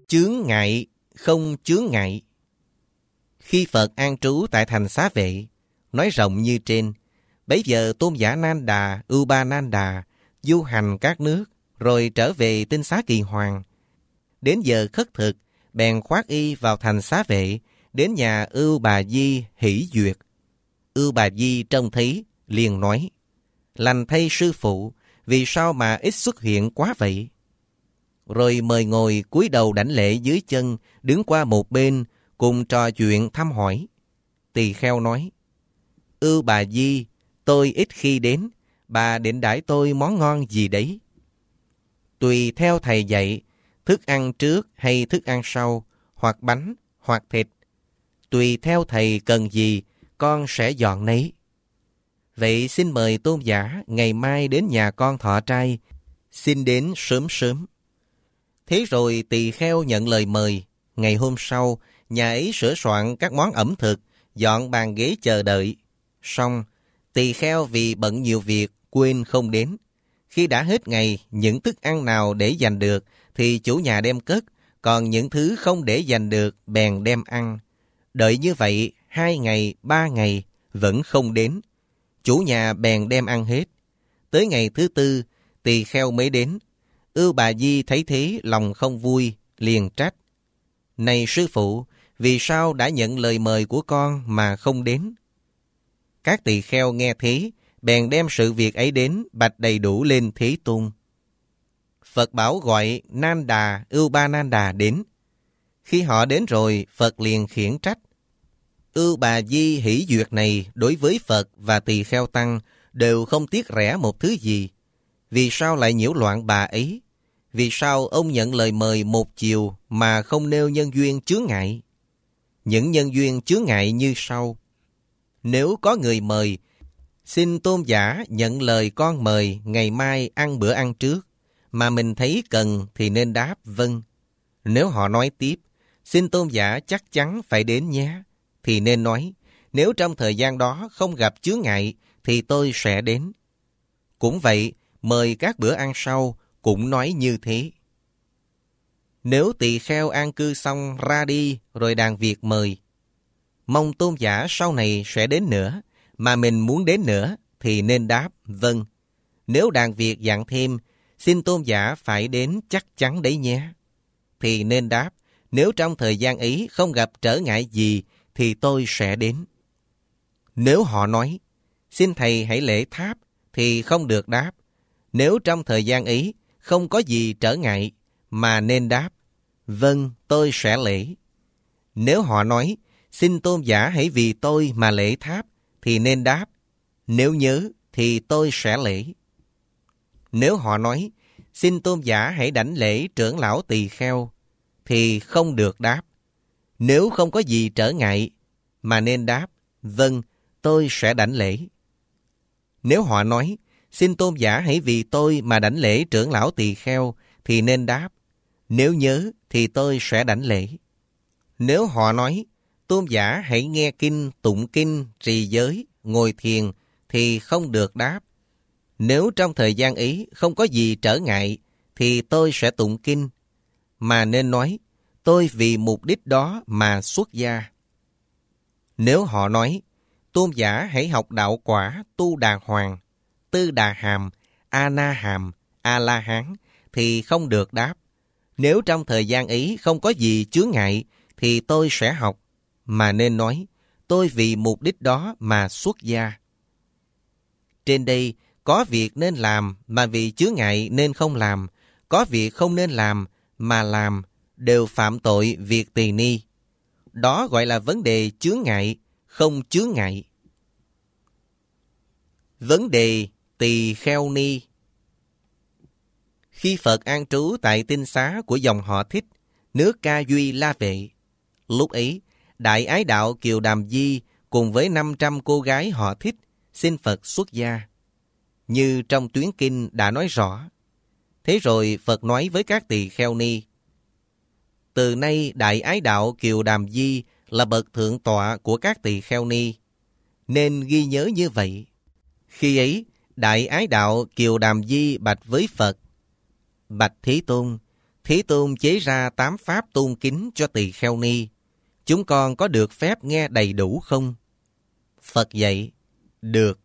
Chướng ngại, không chướng ngại. Khi Phật an trú tại thành Xá Vệ, nói rộng như trên, bấy giờ Tôn giả Nan Đà, Upananda du hành các nước, rồi trở về Tinh Xá Kỳ Hoàng. Đến giờ khất thực, bèn khoác y vào thành Xá Vệ, đến nhà Ưu Bà Di hỷ duyệt. Ưu Bà Di trông thấy, liền nói: lành thay sư phụ, vì sao mà ít xuất hiện quá vậy? Rồi mời ngồi, cúi đầu đảnh lễ dưới chân, đứng qua một bên, cùng trò chuyện thăm hỏi. Tỳ kheo nói: Ưu Bà Di, tôi ít khi đến, bà định đãi tôi món ngon gì đấy? Tùy theo thầy dạy, thức ăn trước hay thức ăn sau, hoặc bánh, hoặc thịt. Tùy theo thầy cần gì, con sẽ dọn nấy. Vậy xin mời tôn giả ngày mai đến nhà con thọ trai, xin đến sớm sớm. Thế rồi tỳ kheo nhận lời mời. Ngày hôm sau, nhà ấy sửa soạn các món ẩm thực, dọn bàn ghế chờ đợi. Xong, tỳ kheo vì bận nhiều việc, quên không đến. Khi đã hết ngày, những thức ăn nào để dành được thì chủ nhà đem cất, còn những thứ không để dành được bèn đem ăn. Đợi như vậy 2 ngày, 3 ngày vẫn không đến. Chủ nhà bèn đem ăn hết. Tới ngày thứ 4, tỳ kheo mới đến. Ưu Bà Di thấy thế lòng không vui, liền trách: này sư phụ, vì sao đã nhận lời mời của con mà không đến? Các tỳ kheo nghe thế, bèn đem sự việc ấy đến bạch đầy đủ lên Thế Tôn. Phật bảo gọi Nan Đà, Upananda đến. Khi họ đến rồi, Phật liền khiển trách: Ưu Bà Di hỷ duyệt này đối với Phật và tỳ kheo tăng đều không tiếc rẻ một thứ gì. Vì sao lại nhiễu loạn bà ấy? Vì sao ông nhận lời mời một chiều mà không nêu nhân duyên chướng ngại? Những nhân duyên chướng ngại như sau. Nếu có người mời: xin tôn giả nhận lời con mời ngày mai ăn bữa ăn trước, mà mình thấy cần thì nên đáp vâng. Nếu họ nói tiếp: xin tôn giả chắc chắn phải đến nhé, thì nên nói: nếu trong thời gian đó không gặp chướng ngại thì tôi sẽ đến. Cũng vậy, mời các bữa ăn sau cũng nói như thế. Nếu tỳ kheo an cư xong ra đi rồi đàn Việt mời: mong tôn giả sau này sẽ đến nữa, mà mình muốn đến nữa thì nên đáp vâng. Nếu đàn Việt dặn thêm: xin tôn giả phải đến chắc chắn đấy nhé, thì nên đáp: nếu trong thời gian ấy không gặp trở ngại gì thì tôi sẽ đến. Nếu họ nói: xin thầy hãy lễ tháp, thì không được đáp: nếu trong thời gian ấy không có gì trở ngại, mà nên đáp: vâng, tôi sẽ lễ. Nếu họ nói: xin tôn giả hãy vì tôi mà lễ tháp, thì nên đáp: nếu nhớ thì tôi sẽ lễ. Nếu họ nói: xin tôn giả hãy đảnh lễ trưởng lão tỳ kheo, thì không được đáp: nếu không có gì trở ngại, mà nên đáp: vâng, tôi sẽ đảnh lễ. Nếu họ nói: xin tôn giả hãy vì tôi mà đảnh lễ trưởng lão tỳ kheo, thì nên đáp: nếu nhớ thì tôi sẽ đảnh lễ. Nếu họ nói: tôn giả hãy nghe kinh, tụng kinh, trì giới, ngồi thiền, thì không được đáp: nếu trong thời gian ấy không có gì trở ngại, thì tôi sẽ tụng kinh, mà nên nói: tôi vì mục đích đó mà xuất gia. Nếu họ nói: tôn giả hãy học đạo quả Tu Đà Hoàng, Tư Đà Hàm, A Na Hàm, A La Hán, thì không được đáp: nếu trong thời gian ấy không có gì chướng ngại thì tôi sẽ học, mà nên nói: tôi vì mục đích đó mà xuất gia. Trên đây có việc nên làm mà vì chướng ngại nên không làm, có việc không nên làm mà làm, đều phạm tội việc tỳ ni. Đó gọi là vấn đề chướng ngại, không chướng ngại. Vấn đề tỳ kheo ni. Khi Phật an trú tại tinh xá của dòng họ Thích, nước Ca Duy La Vệ, lúc ấy Đại Ái Đạo Kiều Đàm Di cùng với 500 cô gái họ Thích xin Phật xuất gia, như trong tuyến kinh đã nói rõ. Thế rồi Phật nói với các tỳ kheo ni: từ nay Đại Ái Đạo Kiều Đàm Di là bậc thượng tọa của các tỳ kheo ni, nên ghi nhớ như vậy. Khi ấy, Đại Ái Đạo Kiều Đàm Di bạch với Phật: bạch Thế Tôn, Thế Tôn chế ra 8 pháp tôn kính cho tỳ kheo ni. Chúng con có được phép nghe đầy đủ không? Phật dạy, được.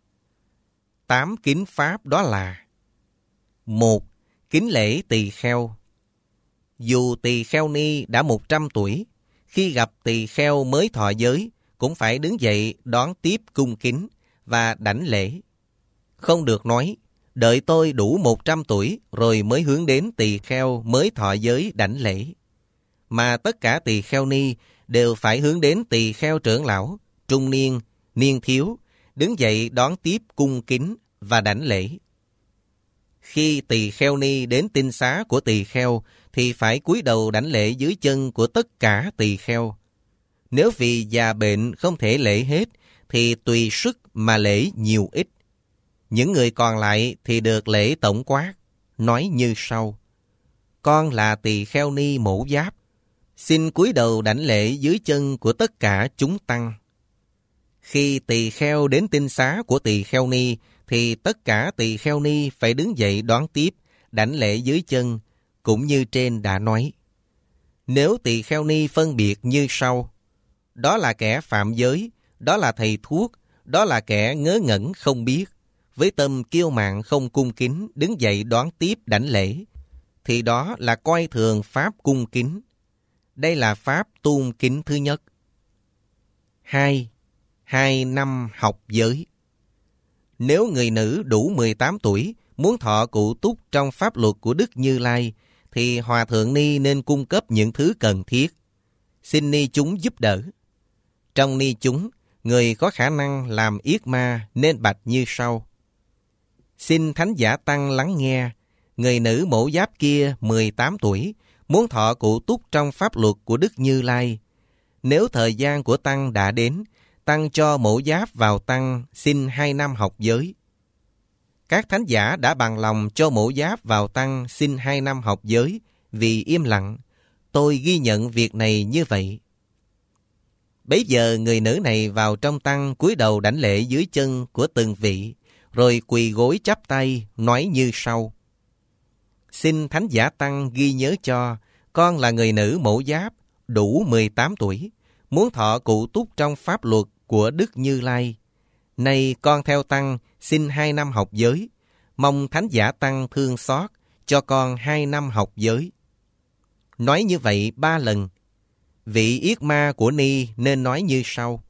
8 kính pháp đó là: 1. Kính lễ tỳ kheo. Dù tỳ kheo ni đã 100 tuổi, khi gặp tỳ kheo mới thọ giới, cũng phải đứng dậy đón tiếp cung kính và đảnh lễ. Không được nói, đợi tôi đủ 100 tuổi rồi mới hướng đến tỳ kheo mới thọ giới đảnh lễ. Mà tất cả tỳ kheo ni đều phải hướng đến tỳ kheo trưởng lão, trung niên, niên thiếu, đứng dậy đón tiếp cung kính và đảnh lễ. Khi tỳ kheo ni đến tinh xá của tỳ kheo thì phải cúi đầu đảnh lễ dưới chân của tất cả tỳ kheo. Nếu vì già bệnh không thể lễ hết thì tùy sức mà lễ nhiều ít. Những người còn lại thì được lễ tổng quát, nói như sau: Con là tỳ kheo ni Mổ Giáp, xin cúi đầu đảnh lễ dưới chân của tất cả chúng tăng. Khi tỳ kheo đến tinh xá của tỳ kheo ni thì tất cả tỳ kheo ni phải đứng dậy đón tiếp, đảnh lễ dưới chân, cũng như trên đã nói. Nếu tỳ kheo ni phân biệt như sau: đó là kẻ phạm giới, đó là thầy thuốc, đó là kẻ ngớ ngẩn không biết, với tâm kiêu mạn không cung kính đứng dậy đón tiếp đảnh lễ, thì đó là coi thường pháp cung kính. Đây là pháp tôn kính thứ nhất. 2. 2 năm học giới. Nếu người nữ đủ 18 tuổi muốn thọ cụ túc trong pháp luật của Đức Như Lai, thì Hòa Thượng Ni nên cung cấp những thứ cần thiết. Xin ni chúng giúp đỡ. Trong ni chúng, người có khả năng làm yết ma nên bạch như sau: Xin Thánh Giả Tăng lắng nghe, người nữ Mổ Giáp kia 18 tuổi, muốn thọ cụ túc trong pháp luật của Đức Như Lai. Nếu thời gian của Tăng đã đến, Tăng cho Mổ Giáp vào Tăng xin 2 năm học giới. Các thánh giả đã bằng lòng cho Mổ Giáp vào Tăng xin 2 năm học giới vì im lặng. Tôi ghi nhận việc này như vậy. Bấy giờ người nữ này vào trong Tăng cúi đầu đảnh lễ dưới chân của từng vị, rồi quỳ gối chắp tay nói như sau: Xin Thánh Giả Tăng ghi nhớ cho, con là người nữ Mổ Giáp, đủ 18 tuổi, muốn thọ cụ túc trong pháp luật của Đức Như Lai. Nay con theo Tăng xin 2 năm học giới, mong Thánh Giả Tăng thương xót cho con 2 năm học giới. Nói như vậy 3 lần. Vị yết ma của ni nên nói như sau: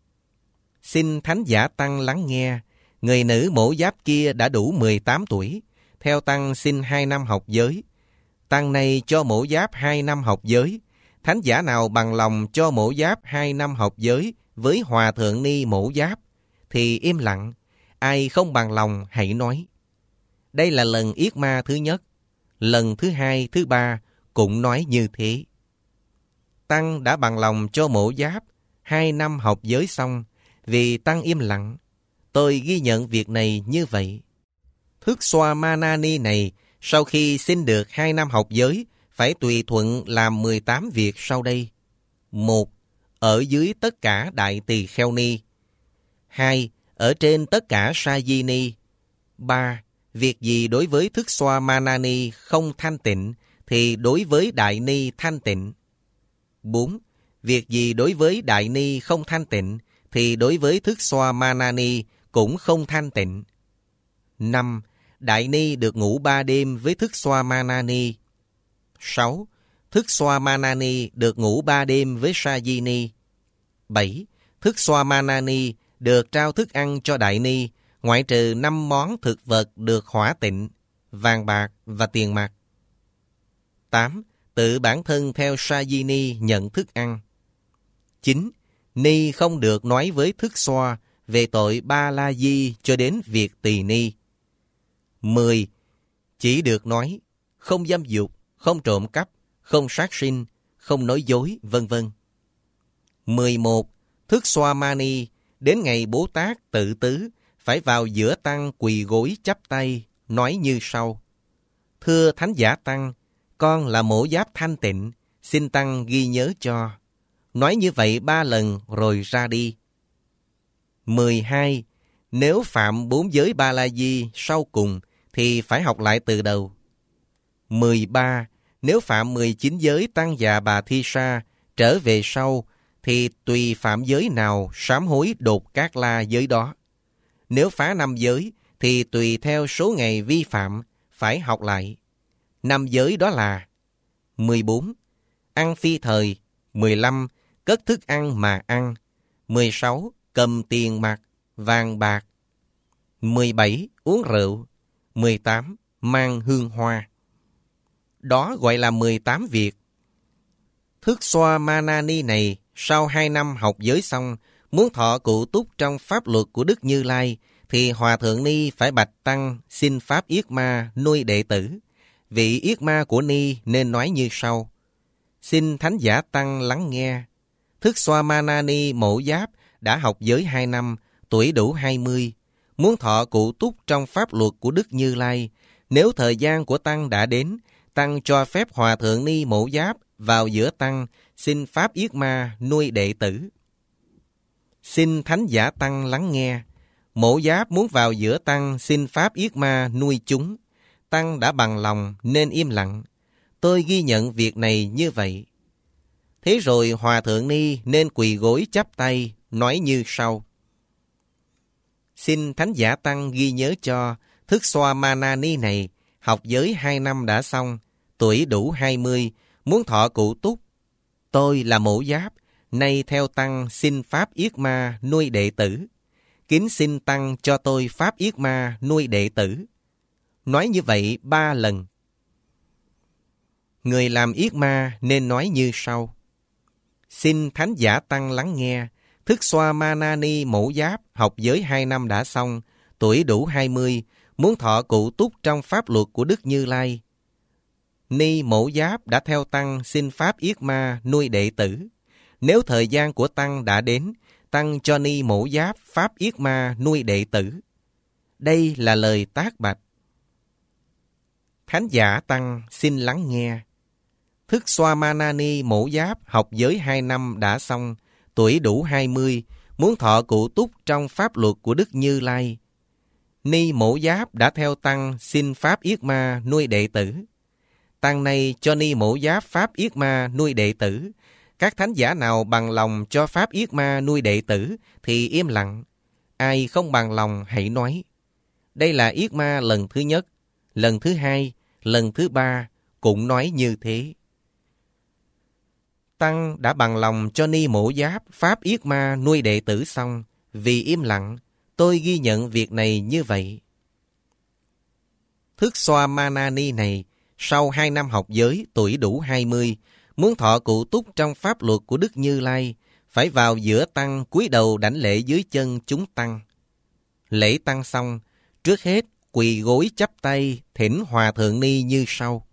Xin Thánh Giả Tăng lắng nghe, người nữ Mổ Giáp kia đã đủ 18 tuổi, theo Tăng xin 2 năm học giới. Tăng này cho Mổ Giáp 2 năm học giới. Thánh giả nào bằng lòng cho Mổ Giáp 2 năm học giới với Hòa Thượng Ni Mổ Giáp thì im lặng, ai không bằng lòng hãy nói. Đây là lần yết ma thứ nhất. Lần thứ 2, thứ 3 cũng nói như thế. Tăng đã bằng lòng cho Mổ Giáp 2 năm học giới xong, vì Tăng im lặng. Tôi ghi nhận việc này như vậy. Thức Xoa Ma Na Ni này sau khi xin được 2 năm học giới phải tùy thuận làm 18 việc sau đây. 1. Ở dưới tất cả đại tỳ kheo ni. 2. Ở trên tất cả sa di ni. 3. Việc gì đối với Thức Xoa Ma Na Ni không thanh tịnh thì đối với đại ni thanh tịnh. 4. Việc gì đối với đại ni không thanh tịnh thì đối với Thức Xoa Ma Na Ni cũng không thanh tịnh. 5. Đại ni được ngủ 3 đêm với Thức Xoa Ma Na Ni. 6. Thức Xoa Ma Na Ni được ngủ 3 đêm với Sa Di Ni. 7. Thức Xoa Ma Na Ni được trao thức ăn cho đại ni, ngoại trừ 5 món thực vật được hỏa tịnh, vàng bạc và tiền mặt. 8. Tự bản thân theo Sa Di Ni nhận thức ăn. 9. Ni không được nói với Thức Xoa về tội Ba La Di cho đến việc tỳ ni. 10. Chỉ được nói không dâm dục, không trộm cắp, không sát sinh, không nói dối, vân vân. 11. Thức Xoa Ma Ni đến ngày Bố Tát tự tứ phải vào giữa tăng quỳ gối chắp tay, nói như sau: Thưa Thánh Giả Tăng, con là Mổ Giáp thanh tịnh, xin Tăng ghi nhớ cho. Nói như vậy 3 lần rồi ra đi. 12. Nếu phạm 4 giới Ba La Di sau cùng thì phải học lại từ đầu. 13. Nếu phạm 19 giới Tăng Già Bà Thi Sa trở về sau, thì tùy phạm giới nào sám hối đột Cát La giới đó. Nếu phá 5 giới, thì tùy theo số ngày vi phạm, phải học lại. 5 giới đó là 14. Ăn phi thời. 15. Cất thức ăn mà ăn. 16. Cầm tiền mặt, vàng bạc. 17. Uống rượu. 18. Mang hương hoa. Đó gọi là 18 việc. Thức Xoa Manani này sau 2 năm học giới xong, muốn thọ cụ túc trong pháp luật của Đức Như Lai, thì Hòa Thượng Ni phải bạch Tăng xin Pháp Yết Ma nuôi đệ tử. Vị Yết Ma của Ni nên nói như sau. Xin Thánh Giả Tăng lắng nghe. Thức Xoa Manani Mổ Giáp đã học giới 2 năm, tuổi đủ 20, muốn thọ cụ túc trong pháp luật của Đức Như Lai. Nếu thời gian của Tăng đã đến, Tăng cho phép Hòa Thượng Ni Mổ Giáp vào giữa Tăng, xin Pháp Yết Ma nuôi đệ tử. Xin Thánh Giả Tăng lắng nghe. Mổ Giáp muốn vào giữa Tăng xin Pháp Yết Ma nuôi chúng. Tăng đã bằng lòng nên im lặng. Tôi ghi nhận việc này như vậy. Thế rồi Hòa Thượng Ni nên quỳ gối chắp tay, nói như sau. Xin Thánh Giả Tăng ghi nhớ cho, Thức Xoa Manani này học giới 2 năm đã xong, tuổi đủ 20, muốn thọ cụ túc. Tôi là Mổ Giáp, nay theo Tăng xin Pháp Yết Ma nuôi đệ tử. Kính xin Tăng cho tôi Pháp Yết Ma nuôi đệ tử. Nói như vậy 3 lần. Người làm Yết Ma nên nói như sau. Xin Thánh Giả Tăng lắng nghe. Thức Xoa Manani Mổ Giáp học giới 2 năm đã xong, tuổi đủ 20, muốn thọ cụ túc trong pháp luật của Đức Như Lai. Ni Mổ Giáp đã theo Tăng xin Pháp Yết Ma nuôi đệ tử. Nếu thời gian của Tăng đã đến, Tăng cho Ni Mổ Giáp Pháp Yết Ma nuôi đệ tử. Đây là lời tác bạch. Thánh Giả Tăng xin lắng nghe. Thức Xoa Manani Mổ Giáp học giới 2 năm đã xong, tuổi đủ 20, muốn thọ cụ túc trong pháp luật của Đức Như Lai. Ni Mổ Giáp đã theo Tăng xin Pháp Yết Ma nuôi đệ tử. Tăng này cho Ni Mổ Giáp Pháp Yết Ma nuôi đệ tử. Các thánh giả nào bằng lòng cho Pháp Yết Ma nuôi đệ tử thì im lặng. Ai không bằng lòng hãy nói. Đây là Yết Ma lần thứ nhất, lần thứ hai, lần thứ ba cũng nói như thế. Tăng đã bằng lòng cho Ni Mổ Giáp Pháp Yết Ma nuôi đệ tử xong, vì im lặng, tôi ghi nhận việc này như vậy. Thức Xoa Manani này sau 2 năm học giới, tuổi đủ 20, muốn thọ cụ túc trong pháp luật của Đức Như Lai, phải vào giữa Tăng cúi đầu đảnh lễ dưới chân chúng Tăng. Lễ Tăng xong, trước hết quỳ gối chắp tay thỉnh Hòa Thượng Ni như sau.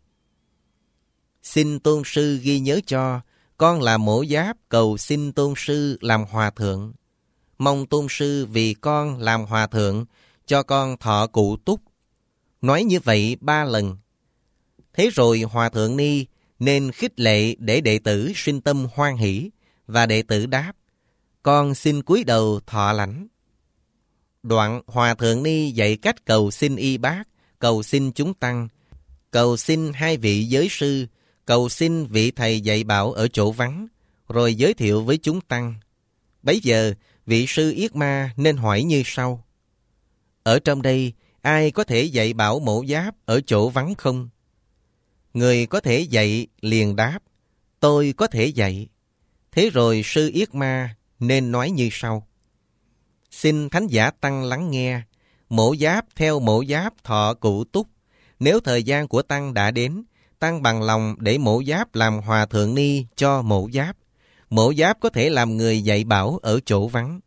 Xin Tôn Sư ghi nhớ cho, con là Mổ Giáp cầu xin Tôn Sư làm Hòa Thượng. Mong Tôn Sư vì con làm Hòa Thượng, cho con thọ cụ túc. Nói như vậy 3 lần. Thế rồi Hòa Thượng Ni nên khích lệ để đệ tử sinh tâm hoan hỷ, và đệ tử đáp, con xin cúi đầu thọ lãnh. Đoạn Hòa Thượng Ni dạy cách cầu xin y bác, cầu xin chúng Tăng, cầu xin 2 vị giới sư, cầu xin vị thầy dạy bảo ở chỗ vắng, rồi giới thiệu với chúng Tăng. Bấy giờ, vị sư Yết Ma nên hỏi như sau. Ở trong đây, ai có thể dạy bảo Mổ Giáp ở chỗ vắng không? Người có thể dạy liền đáp, tôi có thể dạy. Thế rồi sư Yết Ma nên nói như sau. Xin Thánh Giả Tăng lắng nghe. Mổ Giáp theo Mổ Giáp thọ cụ túc. Nếu thời gian của Tăng đã đến, Tăng bằng lòng để Mổ Giáp làm Hòa Thượng Ni cho Mổ Giáp. Mổ Giáp có thể làm người dạy bảo ở chỗ vắng.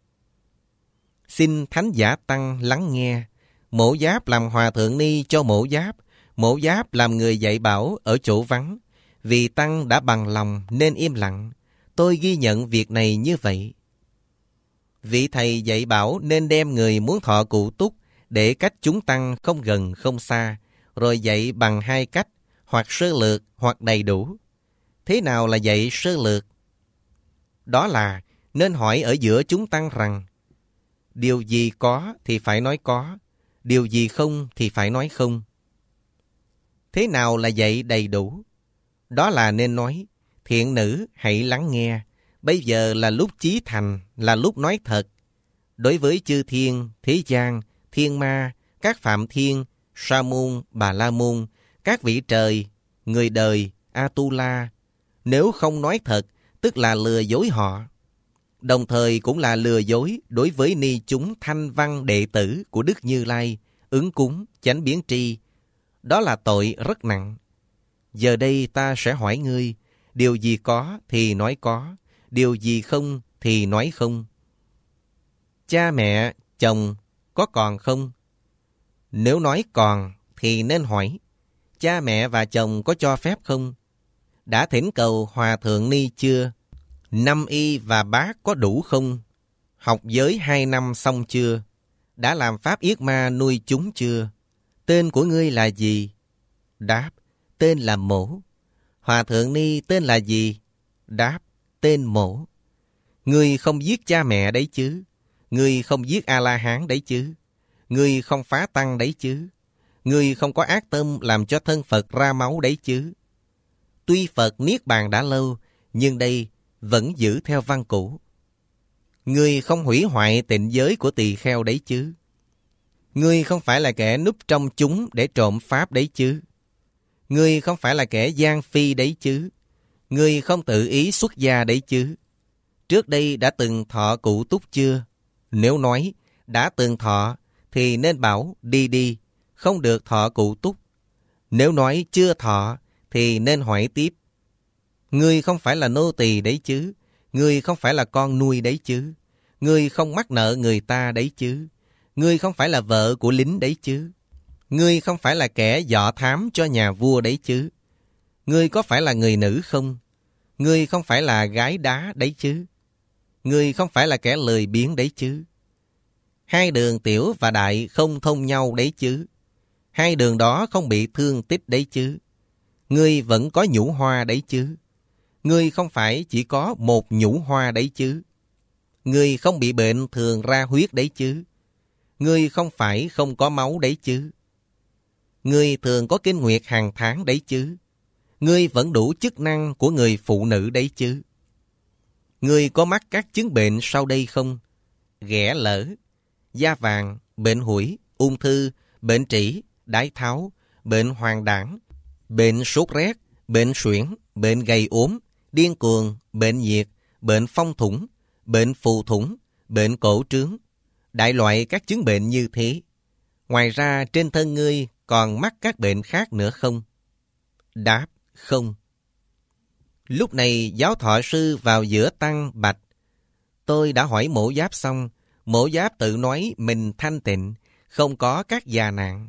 Xin Thánh Giả Tăng lắng nghe. Mổ Giáp làm Hòa Thượng Ni cho Mổ Giáp. Mổ Giáp làm người dạy bảo ở chỗ vắng. Vì Tăng đã bằng lòng nên im lặng. Tôi ghi nhận việc này như vậy. Vị thầy dạy bảo nên đem người muốn thọ cụ túc để cách chúng Tăng không gần không xa, rồi dạy bằng 2 cách, hoặc sơ lược hoặc đầy đủ. Thế nào là dạy sơ lược? Đó là nên hỏi ở giữa chúng Tăng rằng, điều gì có thì phải nói có, điều gì không thì phải nói không. Thế nào là dạy đầy đủ? Đó là nên nói, thiện nữ hãy lắng nghe, bây giờ là lúc chí thành, là lúc nói thật. Đối với chư thiên, thế gian, thiên ma, các phạm thiên, sa môn, bà la môn, các vị trời, người đời, Atula, nếu không nói thật, tức là lừa dối họ. Đồng thời cũng là lừa dối đối với ni chúng thanh văn đệ tử của Đức Như Lai, ứng cúng, chánh biến tri. Đó là tội rất nặng. Giờ đây ta sẽ hỏi ngươi, điều gì có thì nói có, điều gì không thì nói không. Cha mẹ, chồng có còn không? Nếu nói còn thì nên hỏi, cha mẹ và chồng có cho phép không? Đã thỉnh cầu Hòa Thượng Ni chưa? 5 y và bát có đủ không? Học giới 2 năm xong chưa? Đã làm pháp yết ma nuôi chúng chưa? Tên của ngươi là gì? Đáp, tên là Mổ. Hòa Thượng Ni tên là gì? Đáp, tên Mổ. Ngươi không giết cha mẹ đấy chứ? Ngươi không giết A-la-hán đấy chứ? Ngươi không phá tăng đấy chứ? Ngươi không có ác tâm làm cho thân Phật ra máu đấy chứ? Tuy Phật niết bàn đã lâu, nhưng đây vẫn giữ theo văn cũ. Ngươi không hủy hoại tịnh giới của tỳ kheo đấy chứ? Ngươi không phải là kẻ núp trong chúng để trộm pháp đấy chứ? Ngươi không phải là kẻ gian phi đấy chứ? Ngươi không tự ý xuất gia đấy chứ? Trước đây đã từng thọ cụ túc chưa? Nếu nói đã từng thọ thì nên bảo đi đi, không được thọ cụ túc. Nếu nói chưa thọ thì nên hỏi tiếp. Ngươi không phải là nô tỳ đấy chứ? Ngươi không phải là con nuôi đấy chứ? Ngươi không mắc nợ người ta đấy chứ? Ngươi không phải là vợ của lính đấy chứ? Ngươi không phải là kẻ dọ thám cho nhà vua đấy chứ? Ngươi có phải là người nữ không? Ngươi không phải là gái đá đấy chứ? Ngươi không phải là kẻ lười biếng đấy chứ? Hai đường tiểu và đại không thông nhau đấy chứ? Hai đường đó không bị thương tích đấy chứ? Ngươi vẫn có nhũ hoa đấy chứ? Ngươi không phải chỉ có một nhũ hoa đấy chứ? Ngươi không bị bệnh thường ra huyết đấy chứ? Ngươi không phải không có máu đấy chứ? Ngươi thường có kinh nguyệt hàng tháng đấy chứ? Ngươi vẫn đủ chức năng của người phụ nữ đấy chứ? Ngươi có mắc các chứng bệnh sau đây không? Ghẻ lở, da vàng, bệnh hủi, ung thư, bệnh trĩ, đái tháo, bệnh hoàng đảng, bệnh sốt rét, bệnh suyễn, bệnh gầy ốm, điên cuồng, bệnh nhiệt, bệnh phong thủng, bệnh phù thủng, bệnh cổ trướng, đại loại các chứng bệnh như thế. Ngoài ra trên thân ngươi còn mắc các bệnh khác nữa không? Đáp, không. Lúc này giáo thọ sư vào giữa tăng bạch. Tôi đã hỏi Mổ Giáp xong, Mổ Giáp tự nói mình thanh tịnh, không có các già nạn.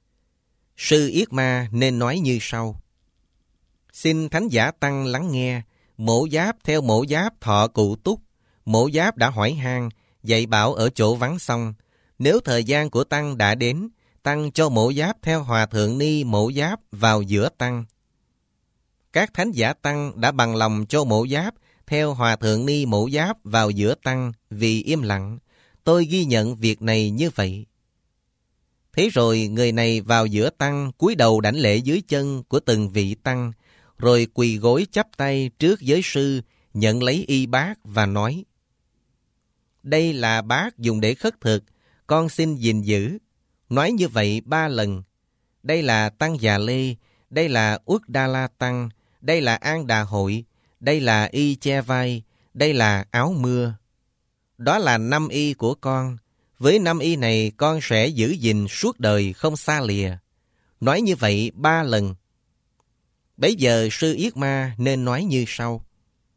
Sư Yết Ma nên nói như sau. Xin Thánh Giả Tăng lắng nghe, Mổ Giáp theo Mổ Giáp thọ cụ túc. Mổ Giáp đã hỏi han, dạy bảo ở chỗ vắng xong. Nếu thời gian của Tăng đã đến, Tăng cho Mổ Giáp theo Hòa Thượng Ni Mổ Giáp vào giữa Tăng. Các Thánh Giả Tăng đã bằng lòng cho Mổ Giáp theo Hòa Thượng Ni Mổ Giáp vào giữa Tăng vì im lặng. Tôi ghi nhận việc này như vậy. Thế rồi người này vào giữa Tăng cúi đầu đảnh lễ dưới chân của từng vị Tăng, rồi quỳ gối chắp tay trước giới sư, nhận lấy y bát và nói: Đây là bát dùng để khất thực, con xin gìn giữ. Nói như vậy 3 lần. Đây là Tăng Già Lê, đây là Uất Đa La Tăng, đây là An Đà Hội, đây là y che vai, đây là áo mưa. Đó là 5 y của con. Với 5 y này con sẽ giữ gìn suốt đời không xa lìa. Nói như vậy 3 lần. Bấy giờ sư Yết Ma nên nói như sau.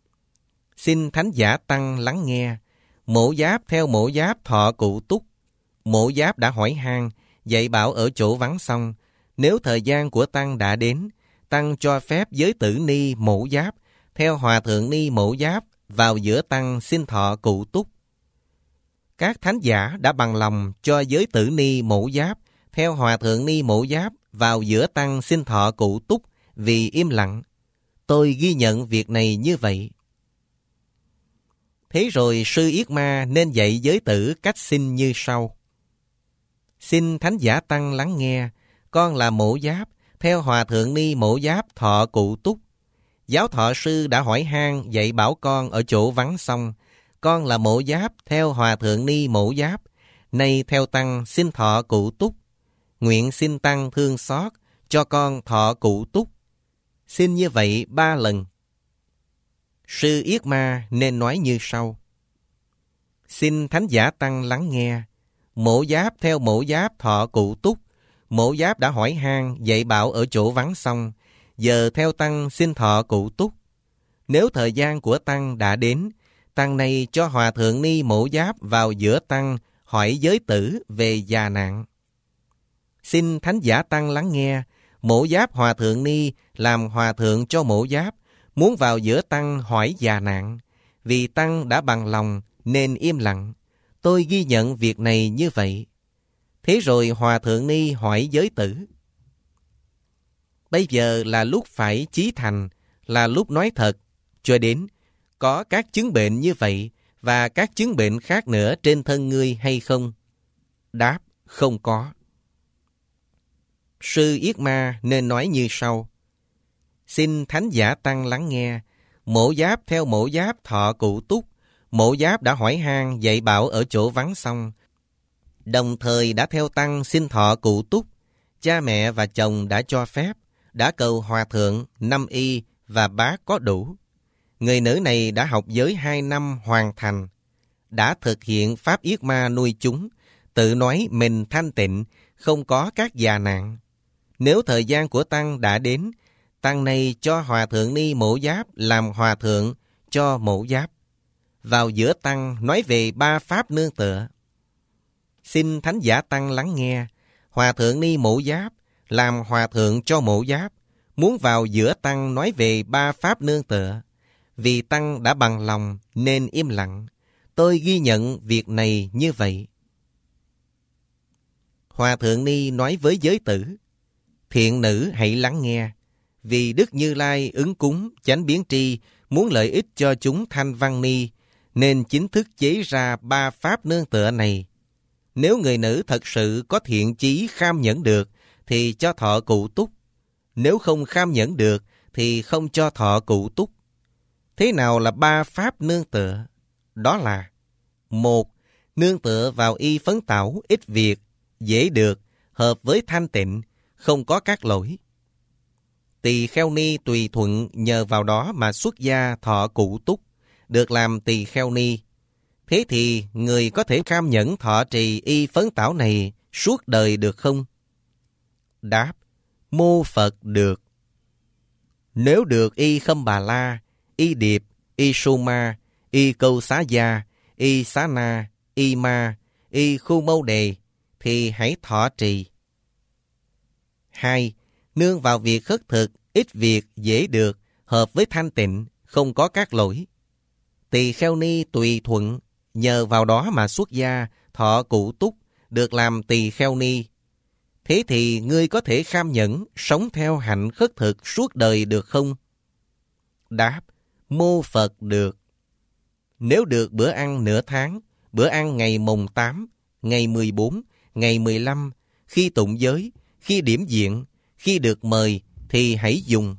Xin Thánh Giả Tăng lắng nghe. Mổ Giáp theo Mổ Giáp thọ cụ túc. Mổ Giáp đã hỏi han, dạy bảo ở chỗ vắng xong. Nếu thời gian của Tăng đã đến, Tăng cho phép giới tử ni Mổ Giáp theo Hòa Thượng Ni Mổ Giáp vào giữa Tăng xin thọ cụ túc. Các thánh giả đã bằng lòng cho giới tử ni Mổ Giáp theo Hòa Thượng Ni Mổ Giáp vào giữa Tăng xin thọ cụ túc vì im lặng. Tôi ghi nhận việc này như vậy. Thế rồi sư Yết Ma nên dạy giới tử cách xin như sau. Xin Thánh Giả Tăng lắng nghe, con là Mổ Giáp theo Hòa Thượng Ni Mổ Giáp thọ cụ túc. Giáo thọ sư đã hỏi han dạy bảo con ở chỗ vắng xong. Con là Mổ Giáp theo Hòa Thượng Ni Mổ Giáp. Nay theo Tăng xin thọ cụ túc. Nguyện xin Tăng thương xót, cho con thọ cụ túc. Xin như vậy 3 lần. Sư Yết Ma nên nói như sau. Xin Thánh Giả Tăng lắng nghe. Mổ Giáp theo Mổ Giáp thọ cụ túc. Mổ Giáp đã hỏi han dạy bảo ở chỗ vắng xong. Giờ theo Tăng xin thọ cụ túc. Nếu thời gian của Tăng đã đến, Tăng này cho Hòa Thượng Ni Mổ Giáp vào giữa Tăng hỏi giới tử về già nạn. Xin Thánh Giả Tăng lắng nghe. Mổ Giáp Hòa Thượng Ni làm Hòa Thượng cho Mổ Giáp, muốn vào giữa Tăng hỏi già nạn. Vì Tăng đã bằng lòng nên im lặng. Tôi ghi nhận việc này như vậy. Thế rồi Hòa Thượng Ni hỏi giới tử. Bây giờ là lúc phải chí thành, là lúc nói thật, cho đến có các chứng bệnh như vậy và các chứng bệnh khác nữa trên thân ngươi hay không? Đáp, không có. Sư Yết Ma nên nói như sau. Xin Thánh Giả Tăng lắng nghe. Mổ Giáp theo Mổ Giáp thọ cụ túc. Mổ Giáp đã hỏi han dạy bảo ở chỗ vắng xong. Đồng thời đã theo Tăng xin thọ cụ túc. Cha mẹ và chồng đã cho phép, đã cầu Hòa Thượng, 5 y và bác có đủ. Người nữ này đã học giới 2 năm hoàn thành, đã thực hiện pháp Yết Ma nuôi chúng, tự nói mình thanh tịnh, không có các già nạn. Nếu thời gian của Tăng đã đến, Tăng này cho Hòa Thượng Ni Mổ Giáp làm Hòa Thượng cho Mổ Giáp. Vào giữa Tăng nói về 3 pháp nương tựa. Xin Thánh Giả Tăng lắng nghe. Hòa Thượng Ni Mổ Giáp làm Hòa Thượng cho Mổ Giáp, muốn vào giữa Tăng nói về 3 pháp nương tựa. Vì Tăng đã bằng lòng nên im lặng. Tôi ghi nhận việc này như vậy. Hòa Thượng Ni nói với giới tử. Thiện nữ hãy lắng nghe. Vì Đức Như Lai ứng cúng chánh biến tri muốn lợi ích cho chúng Thanh Văn Ni, nên chính thức chế ra 3 pháp nương tựa này. Nếu người nữ thật sự có thiện chí kham nhẫn được, thì cho thọ cụ túc. Nếu không kham nhẫn được, thì không cho thọ cụ túc. Thế nào là 3 pháp nương tựa? Đó là: 1. Nương tựa vào y phấn tảo, ít việc, dễ được, hợp với thanh tịnh, không có các lỗi. Tỳ kheo ni tùy thuận nhờ vào đó mà xuất gia thọ cụ túc, được làm tỳ kheo ni. Thế thì người có thể kham nhẫn thọ trì y phấn tảo này suốt đời được không? Đáp, mô Phật được. Nếu được y Khâm Bà La, y Điệp, y Suma, y Câu Xá Gia, y Xá Na, y Ma, y Khu Mâu Đề, thì hãy thọ trì. 2. Nương vào việc khất thực, ít việc, dễ được, hợp với thanh tịnh, không có các lỗi. Tỳ kheo ni tùy thuận nhờ vào đó mà xuất gia thọ cụ túc, được làm tỳ kheo ni. Thế thì ngươi có thể kham nhẫn sống theo hạnh khất thực suốt đời được không? Đáp, mô Phật được. Nếu được bữa ăn nửa tháng, bữa ăn ngày mùng 8, ngày 14, ngày 15, khi tụng giới, khi điểm diện, khi được mời, thì hãy dùng.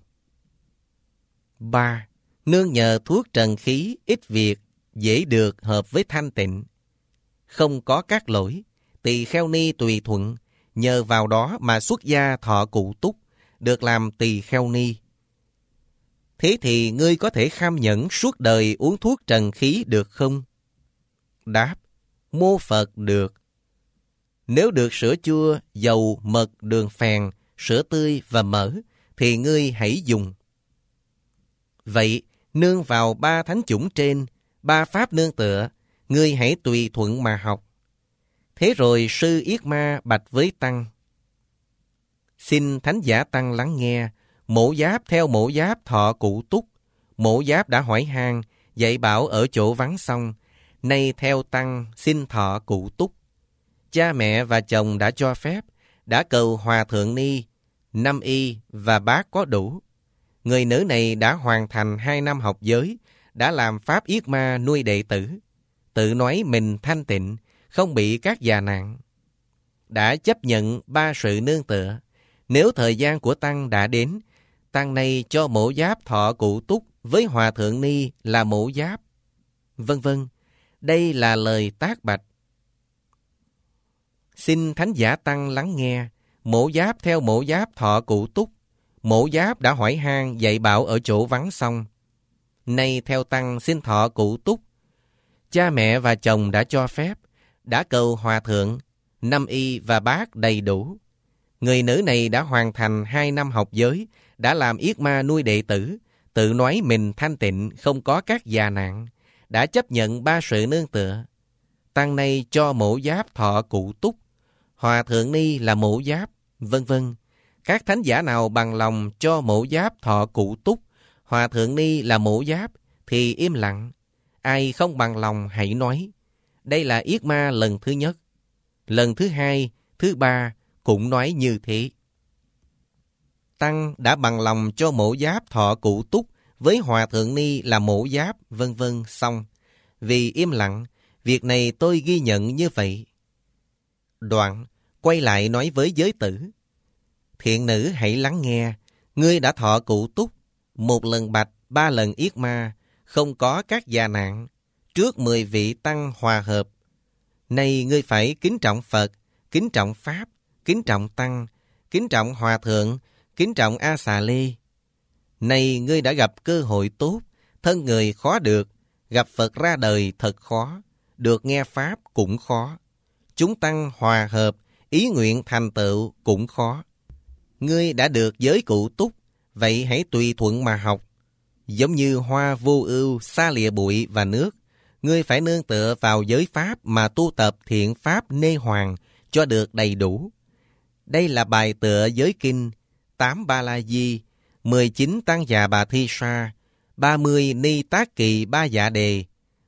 3. Nương nhờ thuốc trần khí, ít việc, dễ được, hợp với thanh tịnh, không có các lỗi. Tỳ kheo ni tùy thuận nhờ vào đó mà xuất gia thọ cụ túc, được làm tỳ kheo ni. Thế thì ngươi có thể kham nhẫn suốt đời uống thuốc trần khí được không? Đáp, mô Phật được. Nếu được sữa chua, dầu, mật, đường phèn, sữa tươi và mỡ, thì ngươi hãy dùng. Vậy, nương vào 3 thánh chủng trên, 3 pháp nương tựa, ngươi hãy tùy thuận mà học. Thế rồi sư Yết Ma bạch với Tăng. Xin Thánh Giả Tăng lắng nghe. Mổ Giáp theo Mổ Giáp thọ cụ túc. Mổ Giáp đã hỏi han dạy bảo ở chỗ vắng xong. Nay theo Tăng xin thọ cụ túc. Cha mẹ và chồng đã cho phép, đã cầu Hòa Thượng Ni, 5 y và bác có đủ. Người nữ này đã hoàn thành 2 năm học giới, đã làm pháp Yết Ma nuôi đệ tử, tự nói mình thanh tịnh, không bị các già nạn. Đã chấp nhận 3 sự nương tựa. Nếu thời gian của Tăng đã đến, Tăng này cho Mổ Giáp thọ Cụ Túc với Hòa Thượng Ni là Mổ Giáp, vân vân. Đây là lời tác bạch. Xin Thánh Giả Tăng lắng nghe. Mổ Giáp theo Mổ Giáp thọ Cụ Túc. Mổ Giáp đã hỏi han dạy bảo ở chỗ vắng xong. Nay theo Tăng xin thọ Cụ Túc. Cha mẹ và chồng đã cho phép, đã cầu Hòa Thượng, 5 y và bát đầy đủ. Người nữ này đã hoàn thành 2 năm học giới, đã làm yết ma nuôi đệ tử, tự nói mình thanh tịnh, không có các già nạn, đã chấp nhận 3 sự nương tựa. Tăng này cho Mổ Giáp thọ Cụ Túc, Hòa Thượng Ni là Mổ Giáp, vân vân. Các thánh giả nào bằng lòng cho Mổ Giáp thọ Cụ Túc, Hòa Thượng Ni là Mổ Giáp thì im lặng. Ai không bằng lòng hãy nói. Đây là yết ma lần thứ nhất. Lần thứ 2, thứ 3 cũng nói như thế. Tăng đã bằng lòng cho Mổ Giáp thọ Cụ Túc với Hòa Thượng Ni là Mổ Giáp, vân vân xong. Vì im lặng, việc này tôi ghi nhận như vậy. Đoạn, quay lại nói với giới tử. Thiện nữ hãy lắng nghe. Ngươi đã thọ Cụ Túc, 1 lần bạch, 3 lần yết ma, không có các già nạn, trước 10 vị tăng hòa hợp. Nay ngươi phải kính trọng Phật, kính trọng Pháp, kính trọng Tăng, kính trọng Hòa Thượng, kính trọng A Xà Lê. Nay ngươi đã gặp cơ hội tốt, thân người khó được, gặp Phật ra đời thật khó, được nghe Pháp cũng khó. Chúng tăng hòa hợp, ý nguyện thành tựu cũng khó. Ngươi đã được giới Cụ Túc, vậy hãy tùy thuận mà học. Giống như hoa vô ưu, xa lìa bụi và nước, ngươi phải nương tựa vào giới Pháp mà tu tập thiện Pháp nê hoàng cho được đầy đủ. Đây là bài tựa giới kinh 8 Ba La Di, 19 Tăng Già Bà Thi Sa, 30 Ni Tác Kỳ Ba Dạ Đề,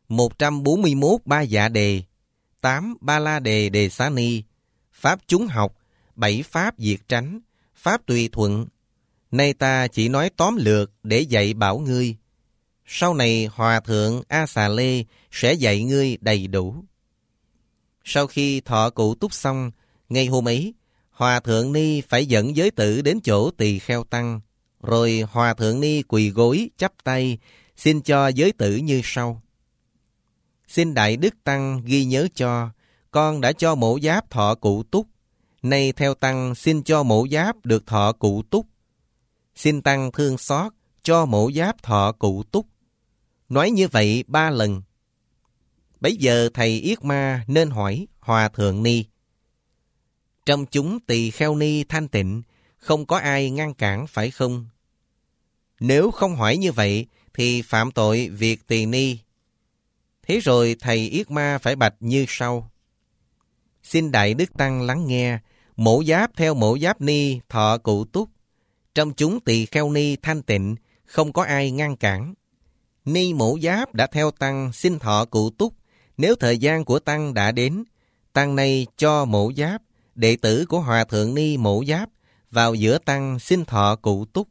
141 Ba Dạ Đề, 8 Ba La Đề Đề Xá Ni, Pháp chúng học, 7 Pháp diệt tránh, Pháp tùy thuận. Nay ta chỉ nói tóm lược để dạy bảo ngươi. Sau này Hòa Thượng A Xà Lê sẽ dạy ngươi đầy đủ. Sau khi thọ Cụ Túc xong, ngày hôm ấy, Hòa Thượng Ni phải dẫn giới tử đến chỗ Tỳ Kheo Tăng. Rồi Hòa Thượng Ni quỳ gối chắp tay, xin cho giới tử như sau. Xin Đại Đức Tăng ghi nhớ cho, con đã cho Mổ Giáp thọ Cụ Túc. Nay theo Tăng xin cho Mổ Giáp được thọ Cụ Túc. Xin Tăng thương xót cho Mổ Giáp thọ Cụ Túc. Nói như vậy 3 lần. Bấy giờ thầy yết ma nên hỏi Hòa Thượng Ni. Trong chúng Tỳ Kheo Ni thanh tịnh, không có ai ngăn cản phải không? Nếu không hỏi như vậy thì phạm tội việc tỳ ni. Thế rồi thầy yết ma phải bạch như sau. Xin Đại Đức Tăng lắng nghe. Mổ Giáp theo Mổ Giáp Ni thọ Cụ Túc. Trong chúng Tỳ Kheo Ni thanh tịnh, không có ai ngăn cản. Ni Mổ Giáp đã theo Tăng xin thọ Cụ Túc. Nếu thời gian của Tăng đã đến, Tăng này cho Mổ Giáp, đệ tử của Hòa Thượng Ni Mổ Giáp, vào giữa Tăng xin thọ Cụ Túc.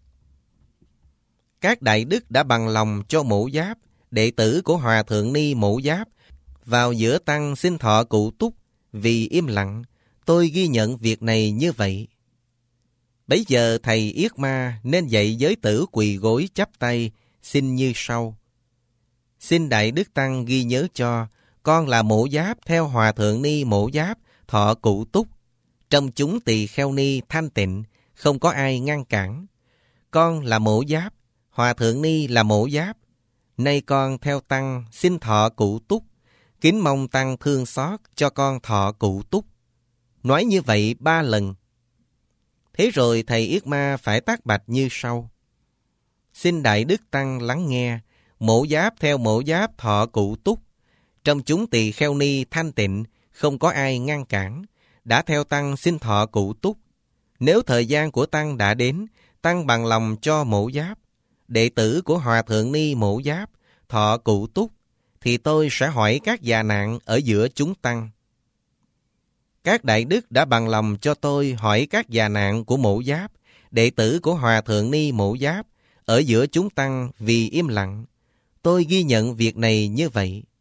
Các đại đức đã bằng lòng cho Mổ Giáp, đệ tử của Hòa Thượng Ni Mổ Giáp, vào giữa Tăng xin thọ Cụ Túc. Vì im lặng, tôi ghi nhận việc này như vậy. Bấy giờ thầy yết ma nên dạy giới tử quỳ gối chắp tay, xin như sau. Xin Đại Đức Tăng ghi nhớ cho, con là Mổ Giáp theo Hòa Thượng Ni Mổ Giáp, thọ Cụ Túc. Trong chúng Tỳ Kheo Ni thanh tịnh, không có ai ngăn cản. Con là Mổ Giáp, Hòa Thượng Ni là Mổ Giáp. Nay con theo Tăng xin thọ Cụ Túc, kính mong Tăng thương xót cho con thọ Cụ Túc. Nói như vậy 3 lần. Thế rồi thầy yết ma phải tác bạch như sau. Xin Đại Đức Tăng lắng nghe. Mổ Giáp theo Mổ Giáp thọ Cụ Túc. Trong chúng Tỳ Kheo Ni thanh tịnh, không có ai ngăn cản. Đã theo Tăng xin thọ Cụ Túc. Nếu thời gian của Tăng đã đến, Tăng bằng lòng cho Mổ Giáp, đệ tử của Hòa Thượng Ni Mổ Giáp, thọ Cụ Túc, thì tôi sẽ hỏi các già nạn ở giữa chúng Tăng. Các đại đức đã bằng lòng cho tôi hỏi các già nạn của Mổ Giáp, đệ tử của Hòa Thượng Ni Mổ Giáp, ở giữa chúng Tăng vì im lặng. Tôi ghi nhận việc này như vậy.